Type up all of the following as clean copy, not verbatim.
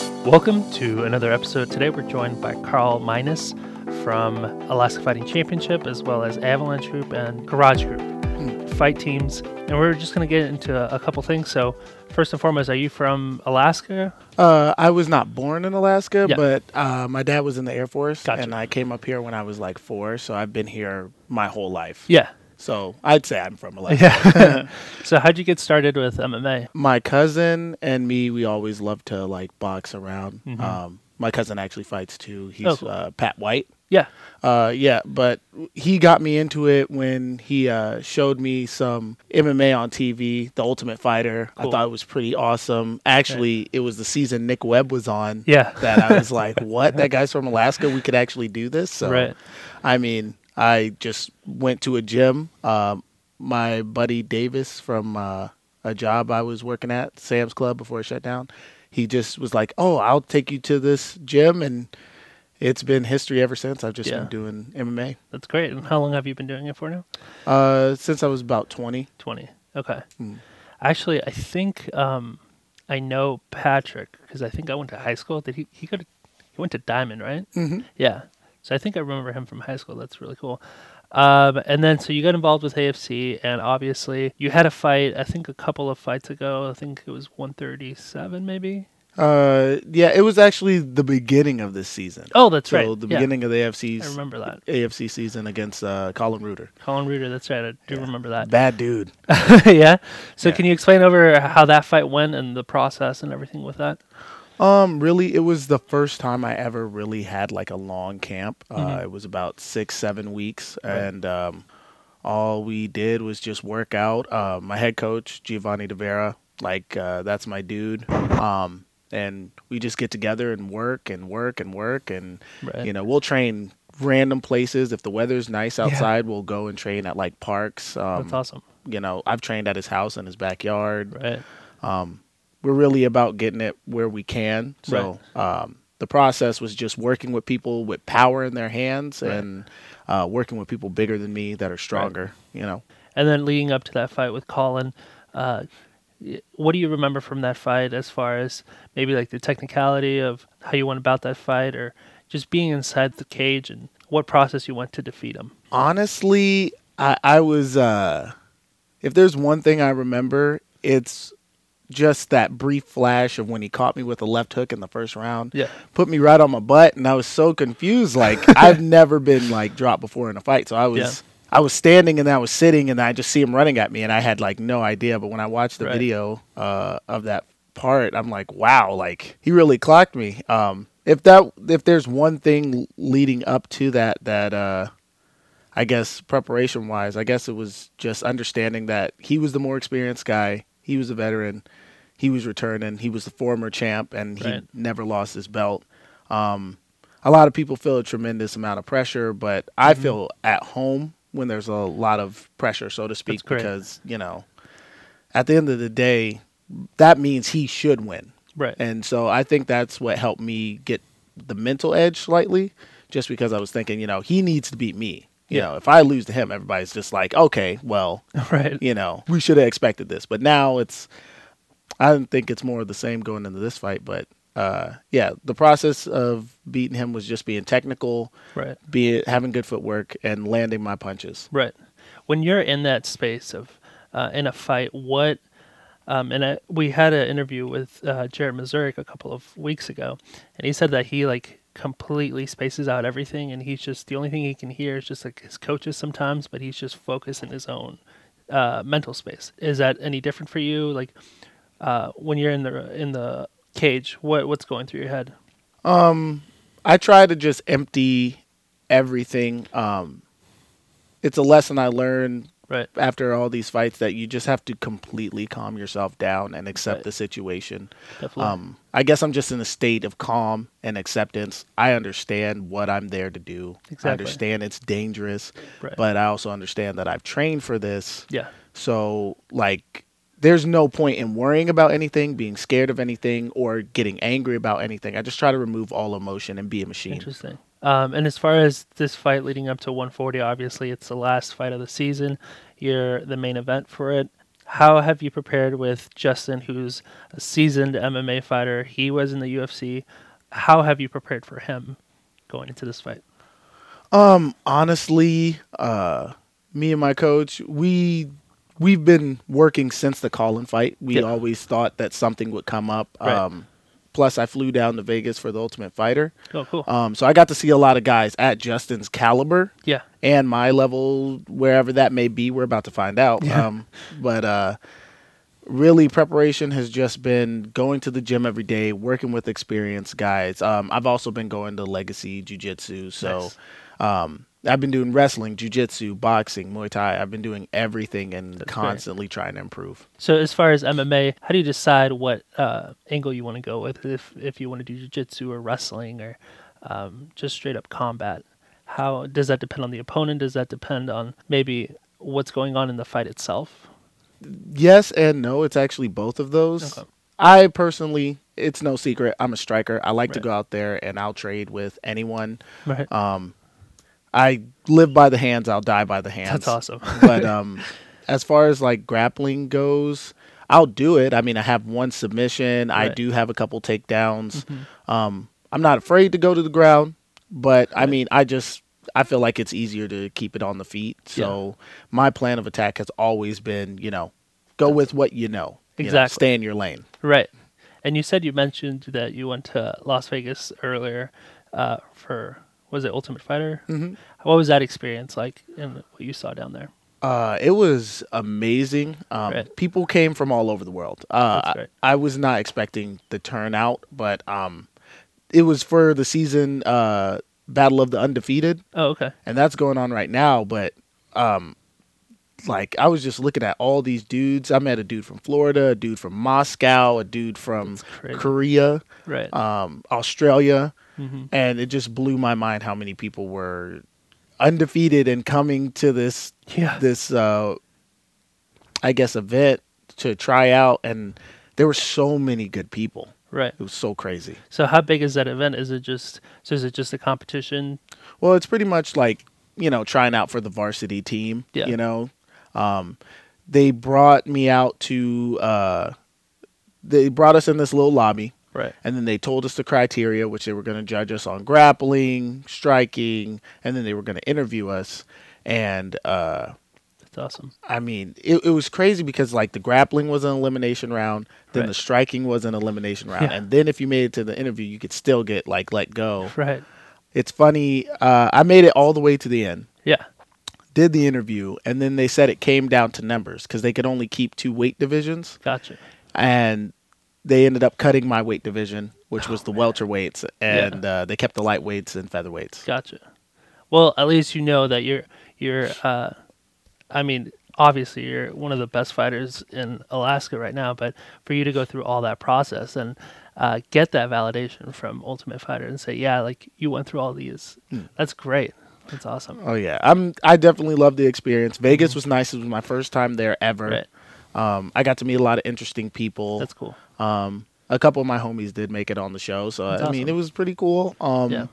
Welcome to another episode. Today we're joined by Carl Minus from Alaska Fighting Championship, as well as Avalanche Group and Garage Group, fight teams. And we're just going to get into a couple things. So first and foremost, are you from Alaska? I was not born in Alaska, Yeah. but my dad was in the Air Force, Gotcha. and I came up here when I was like 4, so I've been here my whole life. Yeah. So I'd say I'm from Alaska. Yeah. So how'd you get started with MMA? My cousin and me, we always loved to like box around. My cousin actually fights too. He's cool. Pat White. Yeah. But he got me into it when he showed me some MMA on TV, The Ultimate Fighter. Cool. I thought it was pretty awesome. Actually, It was the season Nick Webb was on. Yeah. That I was like, what? That guy's from Alaska? We could actually do this? So, Right. I mean, I just went to a gym. My buddy Davis from a job I was working at, Sam's Club, before it shut down, he just was like, oh, I'll take you to this gym, and it's been history ever since. I've just been doing MMA. That's great. And how long have you been doing it for now? Since I was about 20. 20. Okay. Actually, I think I know Patrick because I think I went to high school. Did he went to Diamond, right? Mm-hmm. Yeah. So I think I remember him from high school. That's really cool. And then, so you got involved with AFC, and obviously you had a fight, I think a couple of fights ago. I think it was 137 maybe? It was actually the beginning of this season. Oh, that's right. So the beginning of the I AFC's remember that. AFC season against Colin Reuter. Colin Reuter, that's right. I do remember that. Bad dude. Yeah? So Yeah. can you explain over how that fight went and the process and everything with that? Really, it was the first time I ever really had like a long camp. It was about 6-7 weeks, and all we did was just work out. My head coach, Giovanni De Vera, that's my dude. And we just get together and work, and Right. we'll train random places. If the weather's nice outside, we'll go and train at like parks. That's awesome. I've trained at his house in his backyard. Right. We're really about getting it where we can. So the process was just working with people with power in their hands and working with people bigger than me that are stronger, And then leading up to that fight with Colin, what do you remember from that fight as far as maybe like the technicality of how you went about that fight, or just being inside the cage and what process you went to defeat him? Honestly, I was, if there's one thing I remember, it's just that brief flash of when he caught me with a left hook in the first round. Yeah. Put me right on my butt, and I was so confused. Like, I've never been like dropped before in a fight. So I was standing and I was sitting, and I just see him running at me, and I had like no idea. But when I watched the video of that part, I'm like, wow, like he really clocked me. If there's one thing leading up to that I guess preparation wise, I guess it was just understanding that he was the more experienced guy. He was a veteran. He was returning. He was the former champ, and he never lost his belt. A lot of people feel a tremendous amount of pressure, but I feel at home when there's a lot of pressure, so to speak, because, at the end of the day, that means he should win. Right. And so I think that's what helped me get the mental edge slightly, just because I was thinking, he needs to beat me. If I lose to him, everybody's just like, okay, well, Right. we should have expected this. But now I don't think it's more of the same going into this fight. But the process of beating him was just being technical, Right. having good footwork, and landing my punches. Right. When you're in that space of in a fight, what we had an interview with Jared Mazurik a couple of weeks ago, and he said that he like completely spaces out everything, and he's just, the only thing he can hear is just like his coaches sometimes, but he's just focused in his own mental space. Is that any different for you? Like when you're in the cage, what's going through your head? I try to just empty everything. It's a lesson I learned after all these fights, that you just have to completely calm yourself down and accept the situation. Definitely. I guess I'm just in a state of calm and acceptance. I understand what I'm there to do. Exactly. I understand it's dangerous, Right. but I also understand that I've trained for this. Yeah. So, there's no point in worrying about anything, being scared of anything, or getting angry about anything. I just try to remove all emotion and be a machine. Interesting. And as far as this fight leading up to 140, obviously it's the last fight of the season. You're the main event for it. How have you prepared with Justin, who's a seasoned MMA fighter? He was in the UFC. How have you prepared for him going into this fight? Honestly, me and my coach, we've been working since the Colin fight. We Yep. always thought that something would come up. Right. Plus, I flew down to Vegas for the Ultimate Fighter. Oh, cool. So I got to see a lot of guys at Justin's caliber Yeah. and my level, wherever that may be. We're about to find out. Yeah. But really, preparation has just been going to the gym every day, working with experienced guys. I've also been going to Legacy Jiu-Jitsu. So Nice. I've been doing wrestling, jiu-jitsu, boxing, Muay Thai. I've been doing everything and That's constantly trying to improve. So as far as MMA, how do you decide what angle you want to go with? If you want to do jiu-jitsu or wrestling or just straight up combat, how does that depend on the opponent? Does that depend on maybe what's going on in the fight itself? Yes and no. It's actually both of those. Okay. I personally, it's no secret, I'm a striker. I like to Right. go out there and I'll trade with anyone. Right. I live by the hands. I'll die by the hands. That's awesome. But as far as like grappling goes, I'll do it. I mean, I have one submission. I Right. do have a couple takedowns. I'm not afraid to go to the ground, but I Right. mean, I feel like it's easier to keep it on the feet. So my plan of attack has always been, go with what you know. Exactly. Stay in your lane. Right. And you mentioned that you went to Las Vegas earlier for, was it Ultimate Fighter? Mm-hmm. What was that experience like and what you saw down there? It was amazing. Right. People came from all over the world. That's great. I was not expecting the turnout, but it was for the season Battle of the Undefeated, Oh, okay. and that's going on right now. But like I was just looking at all these dudes. I met a dude from Florida, a dude from Moscow, a dude from That's crazy. Korea, Right. Australia, hmm and it just blew my mind how many people were undefeated and coming to this Yeah. I guess event to try out, and there were so many good people. Right. It was so crazy. So how big is that event? Is it just a competition? Well, it's pretty much like, trying out for the varsity team, Yeah. They brought me out to they brought us in this little lobby, Right. and then they told us the criteria, which they were going to judge us on grappling, striking, and then they were going to interview us. And That's awesome. I mean, it was crazy because like the grappling was an elimination round, then Right. the striking was an elimination round, Yeah. and then if you made it to the interview, you could still get like let go. Right. It's funny. I made it all the way to the end, Yeah. did the interview, and then they said it came down to numbers because they could only keep 2 weight divisions, Gotcha. and they ended up cutting my weight division, which was the man. welterweights, and they kept the lightweights and featherweights. Gotcha. Well, at least you know that you're I mean, obviously you're one of the best fighters in Alaska right now, but for you to go through all that process and get that validation from Ultimate Fighter and say, yeah, like you went through all these, that's great. That's awesome. Oh yeah, I definitely loved the experience. Vegas was nice. It was my first time there ever. Right. I got to meet a lot of interesting people. That's cool. A couple of my homies did make it on the show, so That's I mean, awesome. it was pretty cool. Yeah.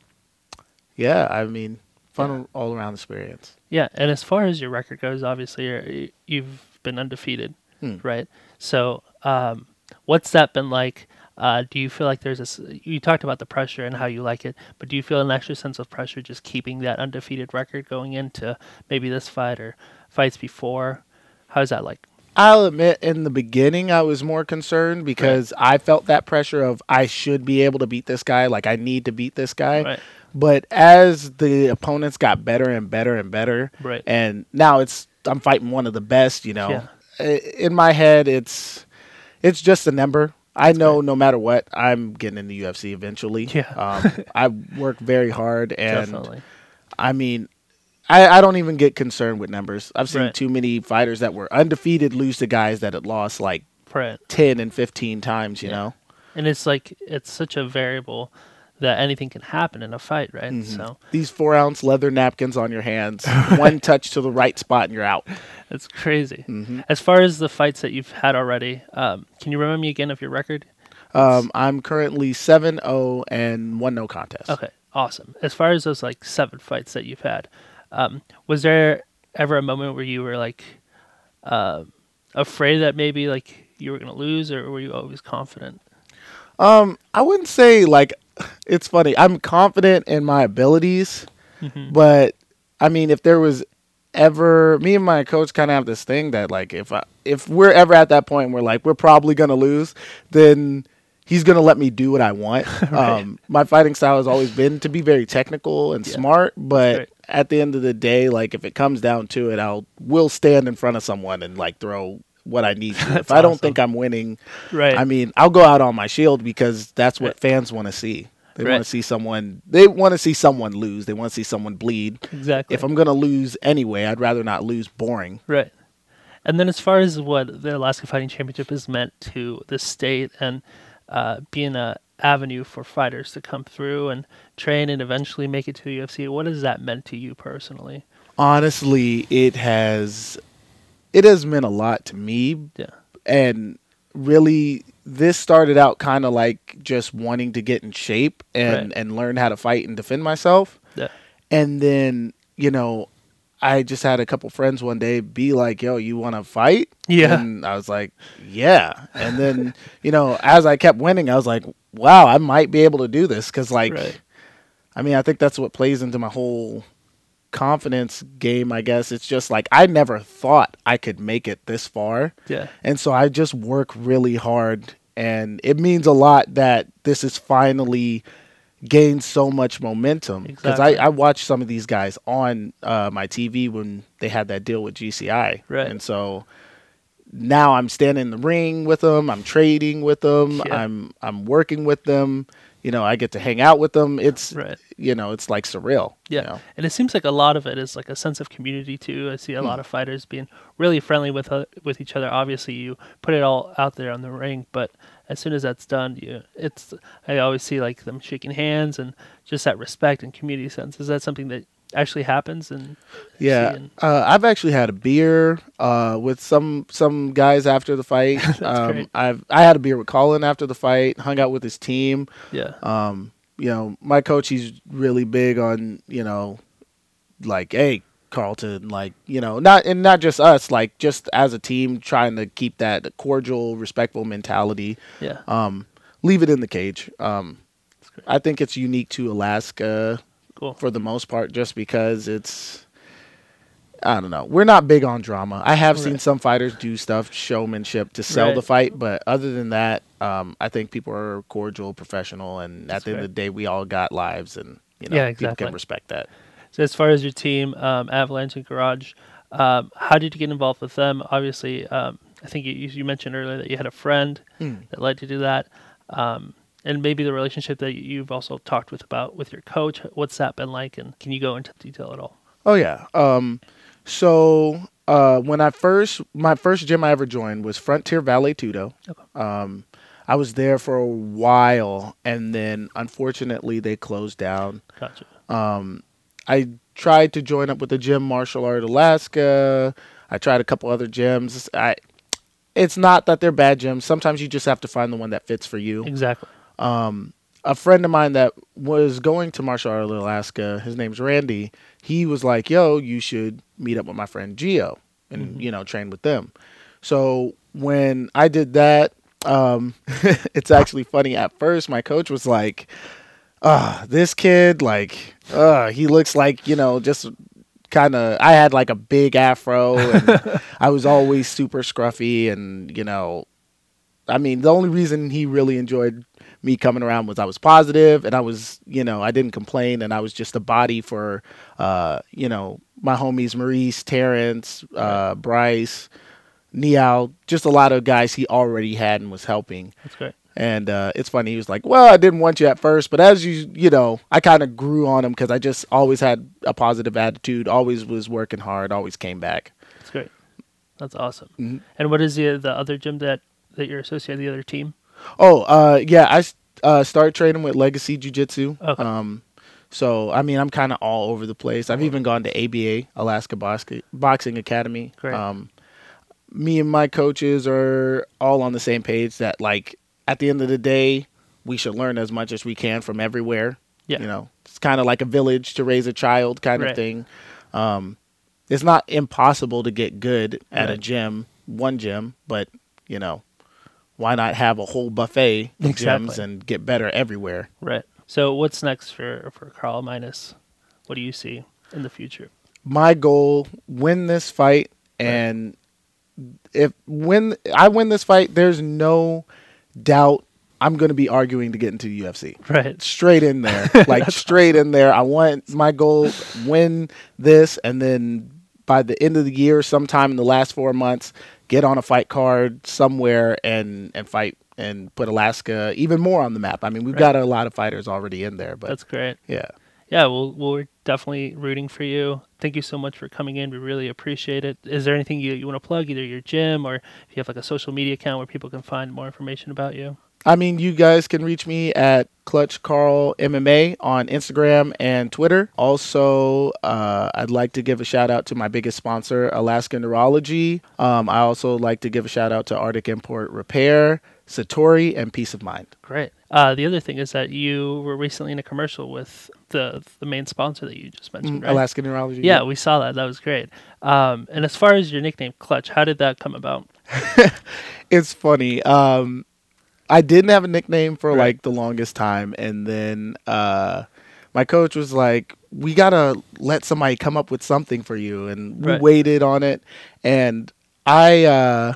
Yeah, I mean, fun all around experience. Yeah, and as far as your record goes, obviously you've been undefeated, right? So, what's that been like? Do you feel like you talked about the pressure and how you like it, but do you feel an extra sense of pressure just keeping that undefeated record going into maybe this fight or fights before? How's that like? I'll admit, in the beginning, I was more concerned because I felt that pressure of I should be able to beat this guy. Like I need to beat this guy. Right. But as the opponents got better and better and better, Right. and now I'm fighting one of the best. Yeah. In my head, it's just a number. I know no matter what, I'm getting in the UFC eventually. Yeah. I work very hard, and Definitely. I mean, I don't even get concerned with numbers. I've seen Right. too many fighters that were undefeated lose to guys that had lost like Right. 10 and 15 times, you know? And it's like it's such a variable that anything can happen in a fight, right? So These 4-ounce leather napkins on your hands, one touch to the right spot and you're out. it's crazy. As far as the fights that you've had already, can you remind me again of your record? I'm currently 7-0 and 1 no contest. Okay, awesome. As far as those like 7 fights that you've had, was there ever a moment where you were like, afraid that maybe like you were gonna lose, or were you always confident? I wouldn't say like it's funny. I'm confident in my abilities, but I mean, if there was ever me and my coach kind of have this thing that like if we're ever at that point where like we're probably gonna lose, then he's gonna let me do what I want. Right. My fighting style has always been to be very technical and smart, but great. at the end of the day, like if it comes down to it, will stand in front of someone and like throw what I need to. If I don't awesome. think I'm winning, Right. I mean, I'll go out on my shield because that's what fans want to see. They want to see someone. They want to see someone lose. They want to see someone bleed. Exactly. If I'm gonna lose anyway, I'd rather not lose boring. Right. And then as far as what the Alaska Fighting Championship has meant to the state and being a avenue for fighters to come through and train and eventually make it to the UFC, what has that meant to you personally? Honestly, it has meant a lot to me. Yeah. And really, this started out kind of like just wanting to get in shape and learn how to fight and defend myself. Yeah. And then, I just had a couple friends one day be like, yo, you want to fight? Yeah. And I was like, yeah. And then, as I kept winning, I was like, wow, I might be able to do this. Because, I think that's what plays into my whole confidence game, I guess. It's just like I never thought I could make it this far. Yeah. And so I just work really hard. And it means a lot that this is finally gained so much momentum because I watched some of these guys on my TV when they had that deal with GCI, right? And so now I'm standing in the ring with them, I'm trading with them, I'm working with them. I get to hang out with them. It's it's like surreal. Yeah, and it seems like a lot of it is like a sense of community too. I see a lot of fighters being really friendly with each other. Obviously, you put it all out there on the ring, but as soon as that's done, I always see like them shaking hands and just that respect and community sense. Is that something that actually happens? I've actually had a beer with some guys after the fight. Great. I had a beer with Colin after the fight, hung out with his team. Yeah. My coach, he's really big on, like, hey, Carlton, like, not just us, like just as a team trying to keep that cordial, respectful mentality. Yeah. Leave it in the cage. I think it's unique to Alaska for the most part, just because it's, I don't know. We're not big on drama. I have seen some fighters do stuff, showmanship to sell the fight, but other than that, I think people are cordial, professional, and at the end of the day, we all got lives, and people can respect that. So as far as your team, Avalanche and Garage, how did you get involved with them? Obviously, I think you mentioned earlier that you had a friend that led you to that, and maybe the relationship that you've also talked with your coach. What's that been like, and can you go into detail at all? Oh yeah. So when my first gym I ever joined was Frontier Vale Tudo. Okay. I was there for a while, and then unfortunately they closed down. Gotcha. I tried to join up with the gym Martial Art Alaska. I tried a couple other gyms. It's not that they're bad gyms. Sometimes you just have to find the one that fits for you. Exactly. A friend of mine that was going to Martial Art Alaska, his name's Randy, he was like, yo, you should meet up with my friend Gio and, train with them. So when I did that, it's actually funny. At first, my coach was like, this kid, like, he looks like, just kind of, I had like a big afro and I was always super scruffy. And, I mean, the only reason he really enjoyed me coming around was I was positive and I was, I didn't complain, and I was just a body for, my homies, Maurice, Terrence, Bryce, Niall, just a lot of guys he already had and was helping. That's great. And it's funny. He was like, well, I didn't want you at first, but as I kind of grew on him because I just always had a positive attitude, always was working hard, always came back. That's great. That's awesome. Mm-hmm. And what is the other gym that you're associated with, the other team? I started training with Legacy Jiu-Jitsu. Okay. So, I mean, I'm kind of all over the place. I've even gone to ABA, Alaska Boxing Academy. Great. Me and my coaches are all on the same page that, like, at the end of the day, we should learn as much as we can from everywhere. Yeah. It's kind of like a village to raise a child kind of thing. It's not impossible to get good at a gym. one gym, but why not have a whole buffet of gyms and get better everywhere? Right. So what's next for Carl Minus? What do you see in the future? My goal, win this fight, and when I win this fight, there's no doubt I'm going to be arguing to get into the UFC. Right. Straight in there. Like, straight in there. I want my goal, win this, and then by the end of the year, sometime in the last 4 months, get on a fight card somewhere and fight and put Alaska even more on the map. I mean, we've got a lot of fighters already in there. But that's great. Yeah. Yeah, well, we're definitely rooting for you. Thank you so much for coming in. We really appreciate it. Is there anything you want to plug, either your gym or if you have like a social media account where people can find more information about you? I mean, you guys can reach me at Clutch Carl MMA on Instagram and Twitter. Also, I'd like to give a shout out to my biggest sponsor, Alaska Neurology. I also like to give a shout out to Arctic Import Repair, Satori, and Peace of Mind. Great. The other thing is that you were recently in a commercial with the main sponsor that you just mentioned, right? Alaska Neurology. Yeah, we saw that. That was great. And as far as your nickname, Clutch, how did that come about? It's funny. I didn't have a nickname for like the longest time, and then my coach was like, we gotta let somebody come up with something for you, and we waited on it. And I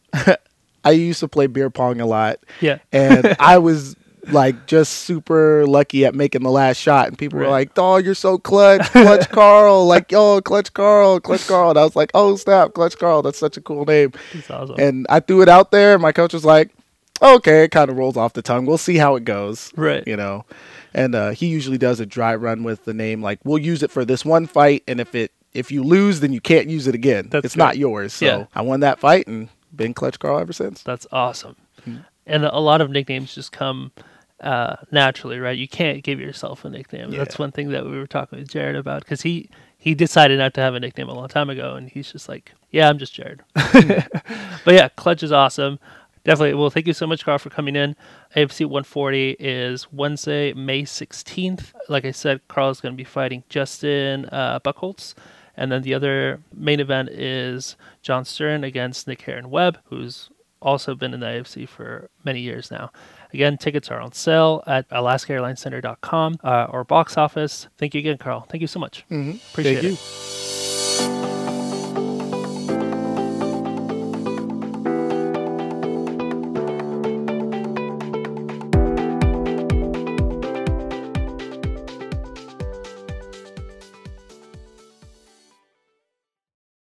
I used to play beer pong a lot, and I was like just super lucky at making the last shot, and people were like, "Oh, you're so clutch Carl!" Like, "Yo, Clutch Carl." And I was like, "Oh snap, Clutch Carl! That's such a cool name." That's awesome. And I threw it out there, and my coach was like, okay, it kind of rolls off the tongue. We'll see how it goes. Right. And he usually does a dry run with the name. Like, we'll use it for this one fight, and if you lose, then you can't use it again. It's not yours. So I won that fight and been Clutch Carl ever since. That's awesome. Mm-hmm. And a lot of nicknames just come naturally, right? You can't give yourself a nickname. Yeah. That's one thing that we were talking with Jared about, because he decided not to have a nickname a long time ago, and he's just like, yeah, I'm just Jared. But yeah, Clutch is awesome. Definitely. Well, thank you so much, Carl, for coming in. AFC 140 is Wednesday, May 16th. Like I said, Carl is going to be fighting Justin Buchholz. And then the other main event is John Stern against Nick Heron-Webb, who's also been in the AFC for many years now. Again, tickets are on sale at alaskaairlinecenter.com or box office. Thank you again, Carl. Thank you so much. Mm-hmm. Appreciate Thank it. you.